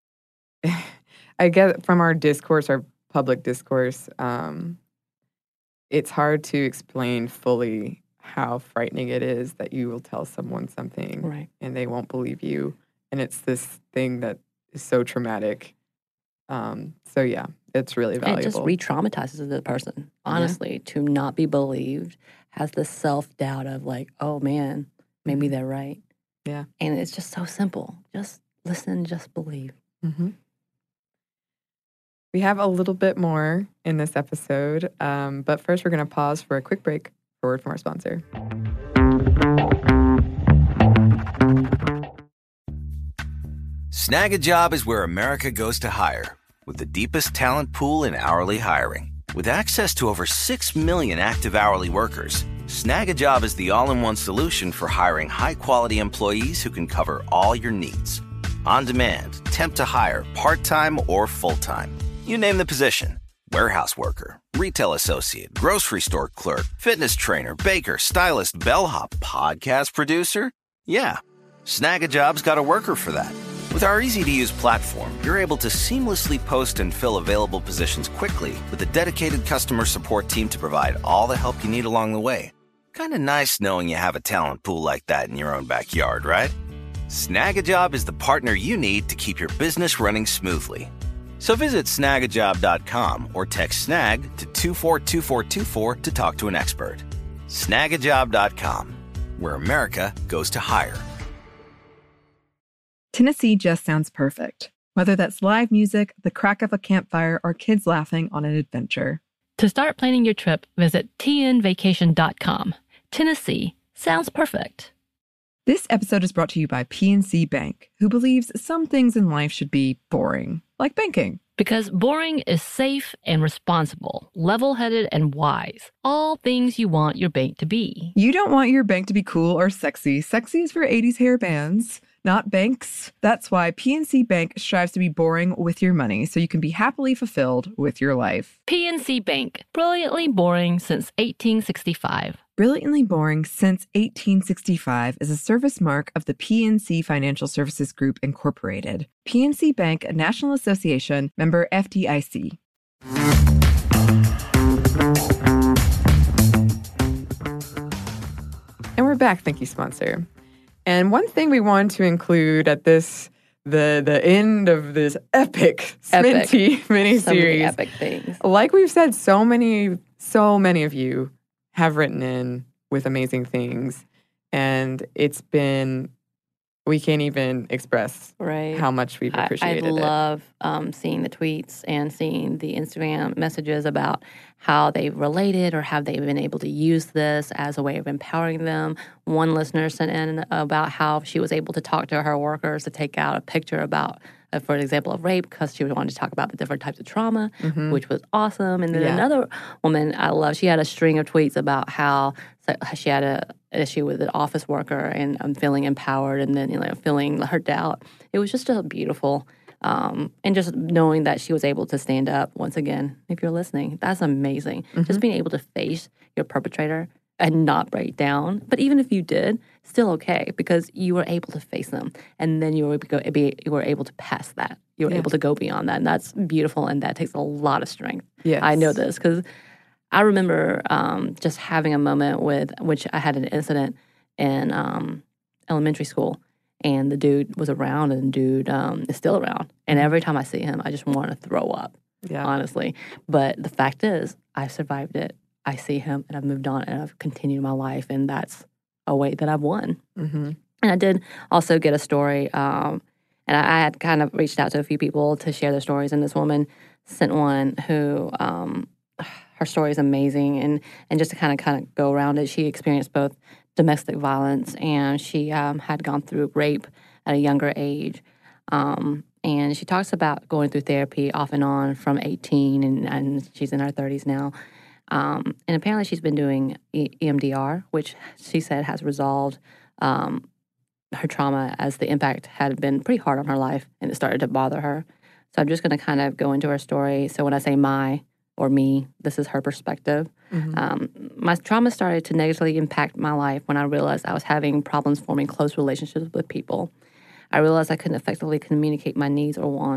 I get from our discourse, our public discourse, um, it's hard to explain fully how frightening it is that you will tell someone something Right. and they won't believe you. And it's this thing that is so traumatic. Um, so, yeah, it's really And valuable. it just re-traumatizes the person, honestly, to not be believed, has this self-doubt of like, oh, man, maybe Mhm. they're right. Yeah. And it's just so simple. Just listen, just believe. Mm-hmm. We have a little bit more in this episode, um, but first we're going to pause for a quick break for a word from our sponsor. Snag a Job is where America goes to hire, with the deepest talent pool in hourly hiring. With access to over six million active hourly workers, Snag a Job is the all-in-one solution for hiring high-quality employees who can cover all your needs. On demand, temp to hire, part-time or full-time. You name the position. Warehouse worker, retail associate, grocery store clerk, fitness trainer, baker, stylist, bellhop, podcast producer. Yeah, Snag a Job's got a worker for that. With our easy-to-use platform, you're able to seamlessly post and fill available positions quickly with a dedicated customer support team to provide all the help you need along the way. Kind of nice knowing you have a talent pool like that in your own backyard, right? Snag a Job is the partner you need to keep your business running smoothly. So visit snag a job dot com or text SNAG to two four two four two four to talk to an expert. snag a job dot com, where America goes to hire. Tennessee just sounds perfect. Whether that's live music, the crack of a campfire, or kids laughing on an adventure. To start planning your trip, visit t n vacation dot com. Tennessee sounds perfect. This episode is brought to you by P N C Bank, who believes some things in life should be boring, like banking. Because boring is safe and responsible, level-headed and wise. All things you want your bank to be. You don't want your bank to be cool or sexy. Sexy is for eighties hair bands, not banks. That's why P N C Bank strives to be boring with your money so you can be happily fulfilled with your life. P N C Bank, brilliantly boring since eighteen sixty-five. Brilliantly Boring Since eighteen sixty-five is a service mark of the P N C Financial Services Group, Incorporated. P N C Bank, a National Association, member F D I C. And we're back. Thank you, sponsor. And one thing we want to include at this, the the end of this epic Epic. Sminty miniseries. So many epic things. Like we've said, so many, so many of you have written in with amazing things. And it's been, we can't even express Right. how much we've I, I appreciated it. love um, seeing the tweets and seeing the Instagram messages about how they've related or how they've been able to use this as a way of empowering them. One listener sent in about how she was able to talk to her workers to take out a picture about, uh, for example, of rape because she wanted to talk about the different types of trauma, Mhm. which was awesome. And then Yeah. another woman I love, she had a string of tweets about how so she had a, an issue with an office worker and um, feeling empowered and then you know feeling her doubt. It was just a beautiful. Um, and just knowing that she was able to stand up once again, if you're listening, that's amazing. Just being able to face your perpetrator and not break down. But even if you did, still okay because you were able to face them, and then you were go, be, you were able to pass that. You were Yeah. able to go beyond that, and that's beautiful. And that takes a lot of strength. Yes. I know this because I remember um, just having a moment with which I had an incident in um, elementary school. And the dude was around, and the dude um, is still around. And every time I see him, I just want to throw up, Yeah. honestly. But the fact is, I survived it. I see him, and I've moved on, and I've continued my life, and that's a way that I've won. Mm-hmm. And I did also get a story, um, and I, I had kind of reached out to a few people to share their stories, and this woman sent one who um, her story is amazing, and and just to kind of kind of go around it, she experienced both domestic violence, and she um, had gone through rape at a younger age. Um, and she talks about going through therapy off and on from eighteen, and, and she's in her thirties now. Um, and apparently she's been doing e- EMDR, which she said has resolved um, her trauma as the impact had been pretty hard on her life, and it started to bother her. So I'm just going to kind of go into her story. So when I say my or me, this is her perspective. Mm-hmm. Um, my trauma started to negatively impact my life when I realized I was having problems forming close relationships with people. I realized I couldn't effectively communicate my needs or wants.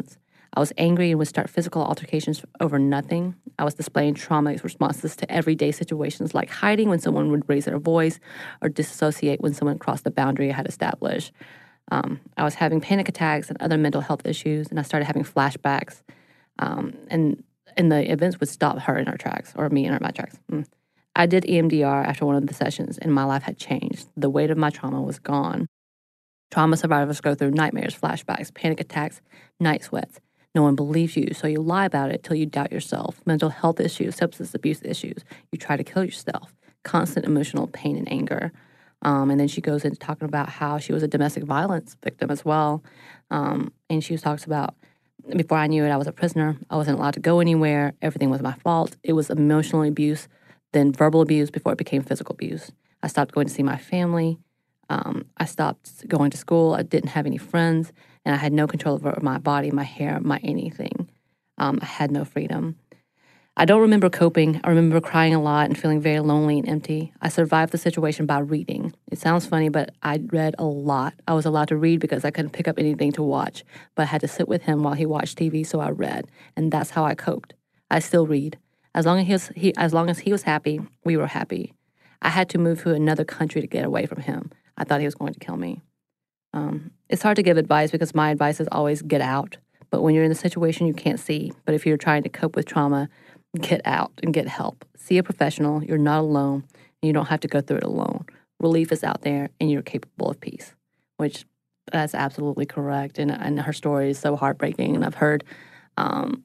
I was angry and would start physical altercations over nothing. I was displaying trauma responses to everyday situations like hiding when someone would raise their voice or disassociate when someone crossed the boundary I had established. Um, I was having panic attacks and other mental health issues, and I started having flashbacks. Um, and, and the events would stop her in her tracks, or me in my tracks. Mm. I did E M D R after one of the sessions, and my life had changed. The weight of my trauma was gone. Trauma survivors go through nightmares, flashbacks, panic attacks, night sweats. No one believes you, so you lie about it till you doubt yourself. Mental health issues, substance abuse issues. You try to kill yourself. Constant emotional pain and anger. Um, and then she goes into talking about how she was a domestic violence victim as well. Um, and she talks about, before I knew it, I was a prisoner. I wasn't allowed to go anywhere. Everything was my fault. It was emotional abuse, then verbal abuse before it became physical abuse. I stopped going to see my family. Um, I stopped going to school. I didn't have any friends. And I had no control over my body, my hair, my anything. Um, I had no freedom. I don't remember coping. I remember crying a lot and feeling very lonely and empty. I survived the situation by reading. It sounds funny, but I read a lot. I was allowed to read because I couldn't pick up anything to watch, but I had to sit with him while he watched T V, so I read. And that's how I coped. I still read. As long as he was, he, as long as he was happy, we were happy. I had to move to another country to get away from him. I thought he was going to kill me. Um, it's hard to give advice because my advice is always get out. But when you're in a situation you can't see, but if you're trying to cope with trauma, get out and get help. See a professional. You're not alone, and you don't have to go through it alone. Relief is out there, and you're capable of peace, which that's absolutely correct. And, and her story is so heartbreaking, and I've heard um,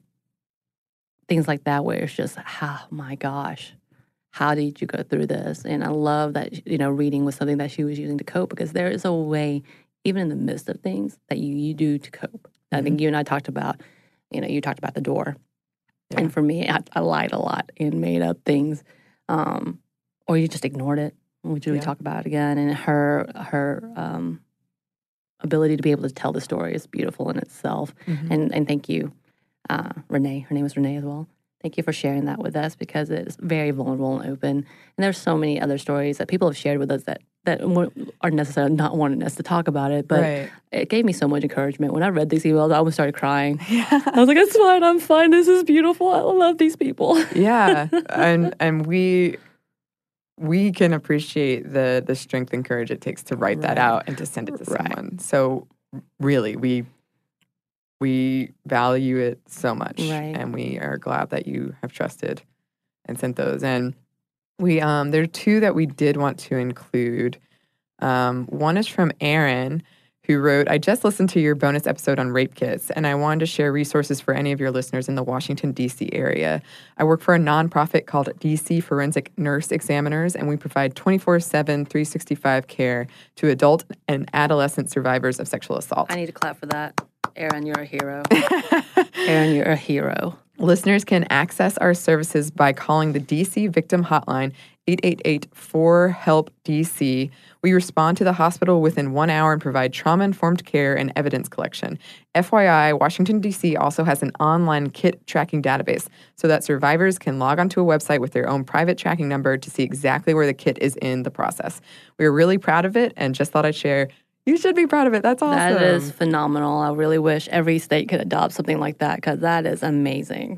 things like that where it's just, oh, my gosh, how did you go through this? And I love that, you know, reading was something that she was using to cope because there is a way, even in the midst of things, that you, you do to cope. Mm-hmm. I think you and I talked about, you know, you talked about the door. Yeah. And for me, I, I lied a lot and made up things, um, or you just ignored it. Which we yeah. talk about it again. And her her um, ability to be able to tell the story is beautiful in itself. Mm-hmm. And and thank you, uh, Renee. Her name is Renee as well. Thank you for sharing that with us because it's very vulnerable and open. And there's so many other stories that people have shared with us that that are necessarily not wanting us to talk about it. But right. it gave me so much encouragement. When I read these emails, I almost started crying. Yeah. I was like, it's fine. I'm fine. This is beautiful. I love these people. Yeah. And and we we can appreciate the the strength and courage it takes to write right. that out and to send it to right. someone. So really, we we value it so much. Right. And we are glad that you have trusted and sent those. And we um there are two that we did want to include. Um, one is from Aaron, who wrote, I just listened to your bonus episode on rape kits, and I wanted to share resources for any of your listeners in the Washington, D C area. I work for a nonprofit called D C Forensic Nurse Examiners, and we provide twenty-four seven, three sixty-five care to adult and adolescent survivors of sexual assault. I need to clap for that. Aaron, you're a hero. Aaron, you're a hero. Listeners can access our services by calling the D C Victim Hotline, eight eight eight, four, HELP D C. We respond to the hospital within one hour and provide trauma-informed care and evidence collection. F Y I, Washington, D C also has an online kit tracking database so that survivors can log onto a website with their own private tracking number to see exactly where the kit is in the process. We are really proud of it and just thought I'd share. You should be proud of it. That's awesome. That is phenomenal. I really wish every state could adopt something like that because that is amazing.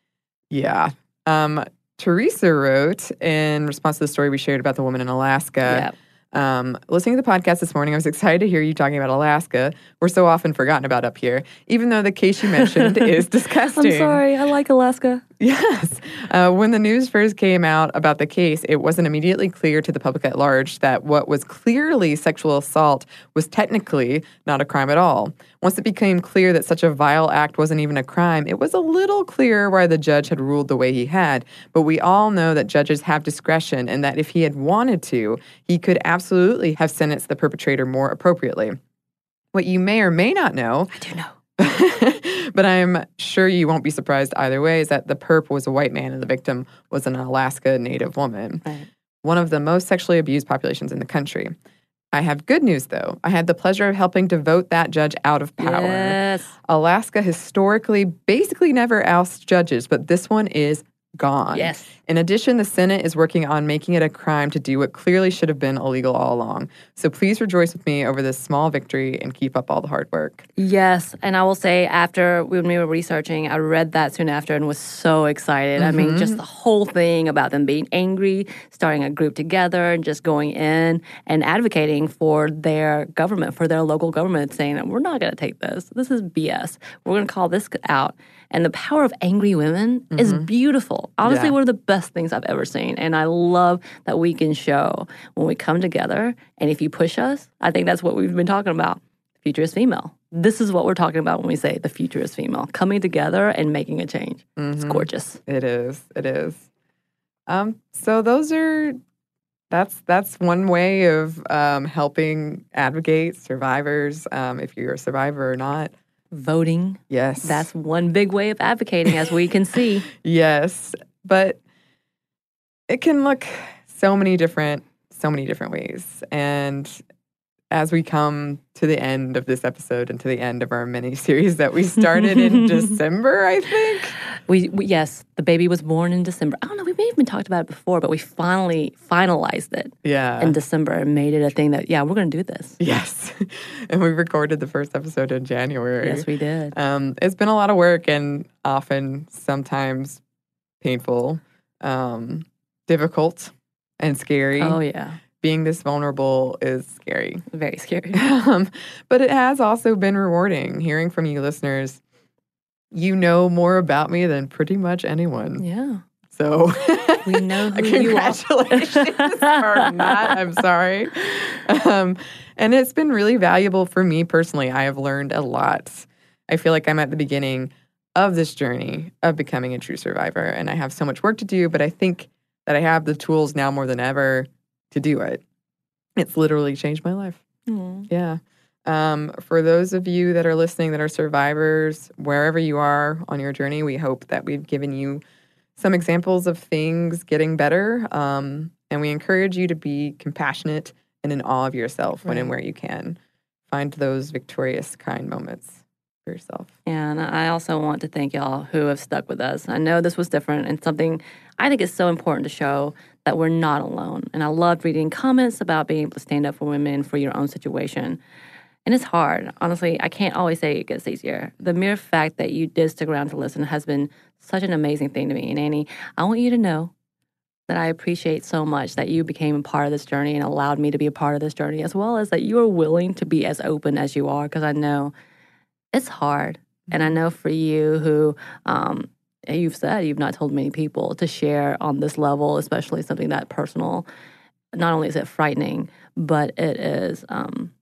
Yeah. Um, Teresa wrote in response to the story we shared about the woman in Alaska. Yep. Um, listening to the podcast this morning, I was excited to hear you talking about Alaska. We're so often forgotten about up here, even though the case you mentioned is disgusting. I'm sorry. I like Alaska. Yes. Uh, when the news first came out about the case, it wasn't immediately clear to the public at large that what was clearly sexual assault was technically not a crime at all. Once it became clear that such a vile act wasn't even a crime, it was a little clearer why the judge had ruled the way he had. But we all know that judges have discretion and that if he had wanted to, he could absolutely have sentenced the perpetrator more appropriately. What you may or may not know... I do know. But I'm sure you won't be surprised either way, is that the perp was a white man and the victim was an Alaska Native woman. Right. One of the most sexually abused populations in the country. I have good news, though. I had the pleasure of helping to vote that judge out of power. Yes. Alaska historically basically never ousts judges, but this one is gone. Yes. In addition, the Senate is working on making it a crime to do what clearly should have been illegal all along. So please rejoice with me over this small victory and keep up all the hard work. Yes, and I will say after when we were researching, I read that soon after and was so excited. Mm-hmm. I mean, just the whole thing about them being angry, starting a group together, and just going in and advocating for their government, for their local government, saying that we're not going to take this. This is B S. We're going to call this out. And the power of angry women mm-hmm. is beautiful. Honestly, yeah. one of the best things I've ever seen. And I love that we can show when we come together. And if you push us, I think that's what we've been talking about. The future is female. This is what we're talking about when we say the future is female. Coming together and making a change. Mm-hmm. It's gorgeous. It is. It is. Um, so those are, that's that's one way of um, helping advocate survivors, um, if you're a survivor or not. Voting. Yes. That's one big way of advocating, as we can see. Yes. But it can look so many different, so many different ways. And as we come to the end of this episode and to the end of our mini-series that we started in December, I think. We, we Yes, the baby was born in December. I don't know, we may have even talked about it before, but we finally finalized it yeah. in December and made it a thing that, yeah, we're going to do this. Yes. And we recorded the first episode in January. Yes, we did. Um, it's been a lot of work and often, sometimes painful, um, difficult, and scary. Oh, yeah. Being this vulnerable is scary. Very scary. um, but it has also been rewarding. Hearing from you listeners, you know more about me than pretty much anyone. Yeah. So we know who you are. Congratulations or not. I'm sorry. Um, and it's been really valuable for me personally. I have learned a lot. I feel like I'm at the beginning of this journey of becoming a true survivor, and I have so much work to do, but I think that I have the tools now more than ever to do it. It's literally changed my life. Mm. Yeah. Um, for those of you that are listening that are survivors, wherever you are on your journey, we hope that we've given you some examples of things getting better. Um, and we encourage you to be compassionate and in awe of yourself when right. and where you can. Find those victorious, kind moments for yourself. And I also want to thank y'all who have stuck with us. I know this was different and something I think is so important to show that we're not alone. And I loved reading comments about being able to stand up for women for your own situation. And it's hard. Honestly, I can't always say it gets easier. The mere fact that you did stick around to listen has been such an amazing thing to me. And Annie, I want you to know that I appreciate so much that you became a part of this journey and allowed me to be a part of this journey, as well as that you are willing to be as open as you are, because I know it's hard. And I know for you who um, you've said you've not told many people to share on this level, especially something that personal, not only is it frightening, but it is um,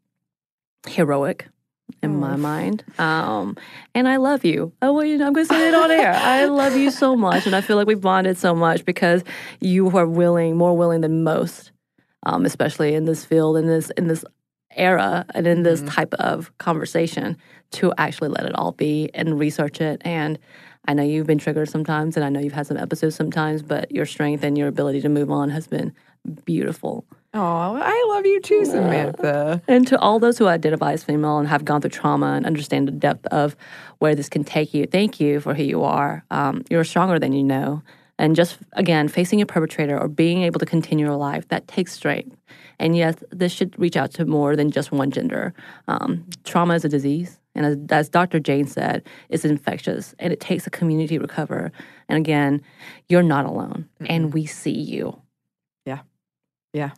heroic in oh. my mind. Um, and I love you. Oh, well, you know, I'm going to say it on air. I love you so much. And I feel like we've bonded so much because you are willing, more willing than most, um, especially in this field, in this, in this era, and in this mm-hmm. type of conversation, to actually let it all be and research it. And I know you've been triggered sometimes, and I know you've had some episodes sometimes, but your strength and your ability to move on has been beautiful. Oh, I love you too, Samantha. And to all those who identify as female and have gone through trauma and understand the depth of where this can take you, thank you for who you are. Um, you're stronger than you know. And just, again, facing your perpetrator or being able to continue your life, that takes strength. And yes, this should reach out to more than just one gender. Um, trauma is a disease. And as, as Doctor Jane said, it's infectious. And it takes a community to recover. And again, you're not alone. Mm-hmm. And we see you. Yeah. Yeah.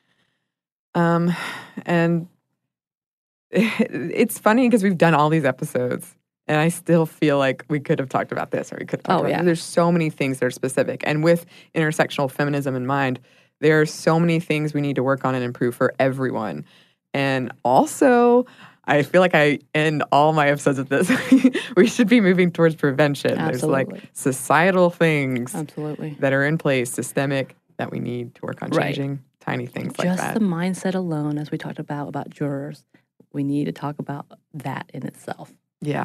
Um, and it's funny because we've done all these episodes, and I still feel like we could have talked about this, or we could have talked oh, about yeah. this. There's so many things that are specific. And with intersectional feminism in mind, there are so many things we need to work on and improve for everyone. And also, I feel like I end all my episodes with this. We should be moving towards prevention. Absolutely. There's like societal things Absolutely. that are in place, systemic, that we need to work on changing. Right. Tiny things Just like that. Just the mindset alone, as we talked about, about jurors, we need to talk about that in itself. Yeah.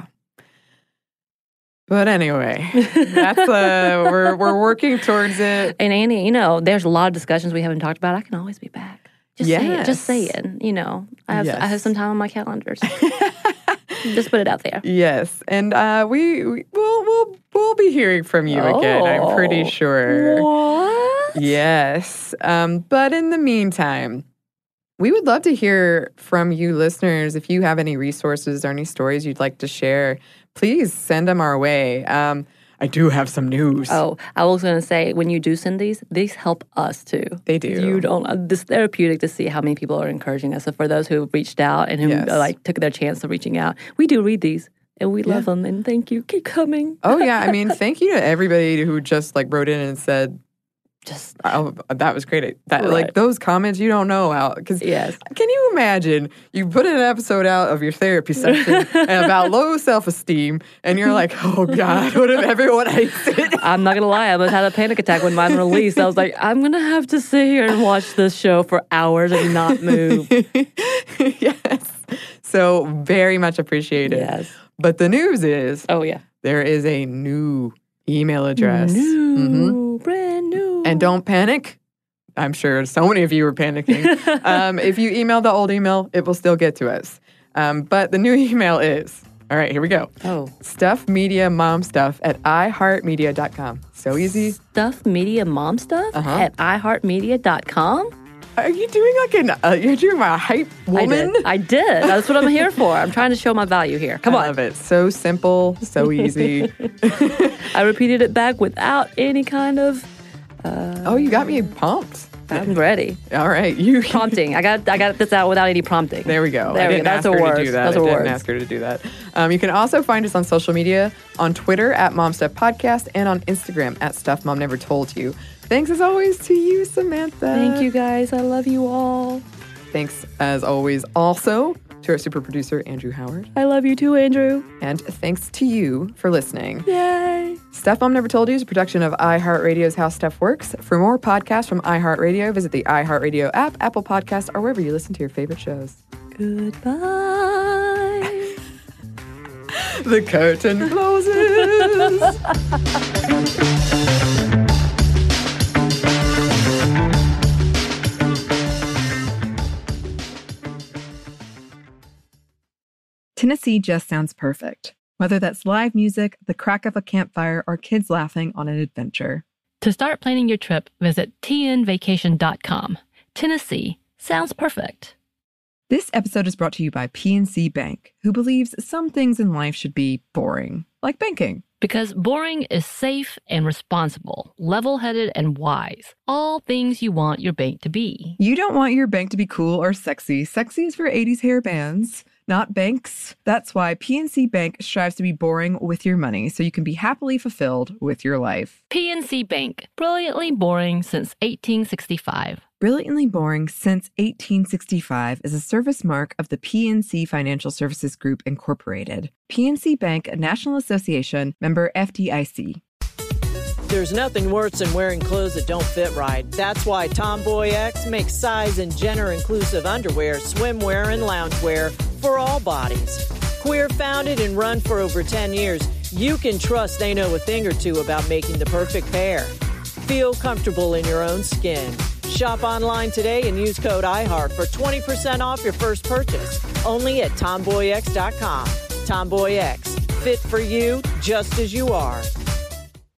But anyway, that's uh, we're we're working towards it. And Annie, you know, there's a lot of discussions we haven't talked about. I can always be back. Just yes. say it. Just say it. You know, I have yes. I have some time on my calendars. Just put it out there. Yes, and uh, we, we we'll we'll we'll be hearing from you oh, again, I'm pretty sure. What? Yes. Um, but in the meantime, we would love to hear from you listeners. If you have any resources or any stories you'd like to share, please send them our way. Um, I do have some news. Oh, I was going to say, when you do send these, these help us too. They do. You don't. Uh, this therapeutic to see how many people are encouraging us. So for those who reached out and who Yes. uh, like took their chance of reaching out, we do read these and we love Yeah. them. And thank you. Keep coming. Oh, yeah. I mean, thank you to everybody who just like wrote in and said, Just oh, that was great. That Right. Like those comments you don't know how. Because yes. can you imagine you put an episode out of your therapy session and about low self-esteem and you're like, oh God, what if everyone hates it? I'm not gonna lie. I almost had a panic attack when mine released. I was like, I'm gonna have to sit here and watch this show for hours and not move. Yes. So very much appreciated. Yes. But the news is Oh yeah. there is a new email address. New, Mhm. brand new. And don't panic. I'm sure so many of you are panicking. um, if you email the old email, it will still get to us. Um, but the new email is, all right, here we go. Oh. Stuff Media Mom Stuff at i heart media dot com. So easy. Stuff Media Mom Stuff Uh-huh. at i heart media dot com. Are you doing like an, uh, you're doing my hype woman? I did. I did. That's what I'm here for. I'm trying to show my value here. Come I on. love it. So simple, so easy. I repeated it back without any kind of. Oh, you got me pumped. I'm ready. All right. You Prompting. I got. I got this out without any prompting. There we go. There I we didn't go. ask That's a her word. to do that. That's I a didn't word. ask her to do that. Um, you can also find us on social media, on Twitter at Mom Stuff Podcast, and on Instagram at Stuff Mom Never Told You. Thanks as always to you, Samantha. Thank you guys. I love you all. Thanks as always also to our super producer, Andrew Howard. I love you too, Andrew. And thanks to you for listening. Yay. Stuff Mom Never Told You is a production of iHeartRadio's How Stuff Works. For more podcasts from iHeartRadio, visit the iHeartRadio app, Apple Podcasts, or wherever you listen to your favorite shows. Goodbye. The curtain closes. Tennessee just sounds perfect. Whether that's live music, the crack of a campfire, or kids laughing on an adventure. To start planning your trip, visit t n vacation dot com. Tennessee sounds perfect. This episode is brought to you by P N C Bank, who believes some things in life should be boring, like banking. Because boring is safe and responsible, level-headed and wise. All things you want your bank to be. You don't want your bank to be cool or sexy. Sexy is for eighties hair bands, not banks. That's why P N C Bank strives to be boring with your money so you can be happily fulfilled with your life. P N C Bank, brilliantly boring since eighteen sixty-five. Brilliantly Boring Since eighteen sixty-five is a service mark of the P N C Financial Services Group, Incorporated. P N C Bank, a National Association, member F D I C. There's nothing worse than wearing clothes that don't fit right. That's why Tomboy X makes size and gender-inclusive underwear, swimwear, and loungewear for all bodies. Queer founded and run for over ten years, you can trust they know a thing or two about making the perfect pair. Feel comfortable in your own skin. Shop online today and use code iHeart for twenty percent off your first purchase. Only at tomboy x dot com. Tomboy X. Fit for you just as you are.